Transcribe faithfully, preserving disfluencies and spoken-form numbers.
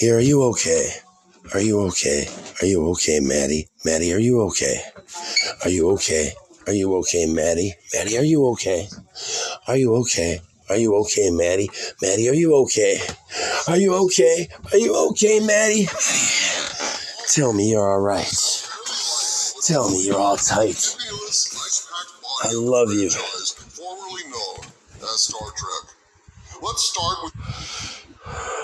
Here, are you okay? Are you okay? Are you okay, Maddie? Maddie, are you okay? Are you okay? Are you okay, Maddie? Maddie, are you okay? Are you okay? Are you okay, Maddie? Maddie, are you okay? Are you okay? Are you okay, Maddie? Tell me you're all right. Tell me you're all tight. I love you. Formerly known as Star Trek. Let's start with...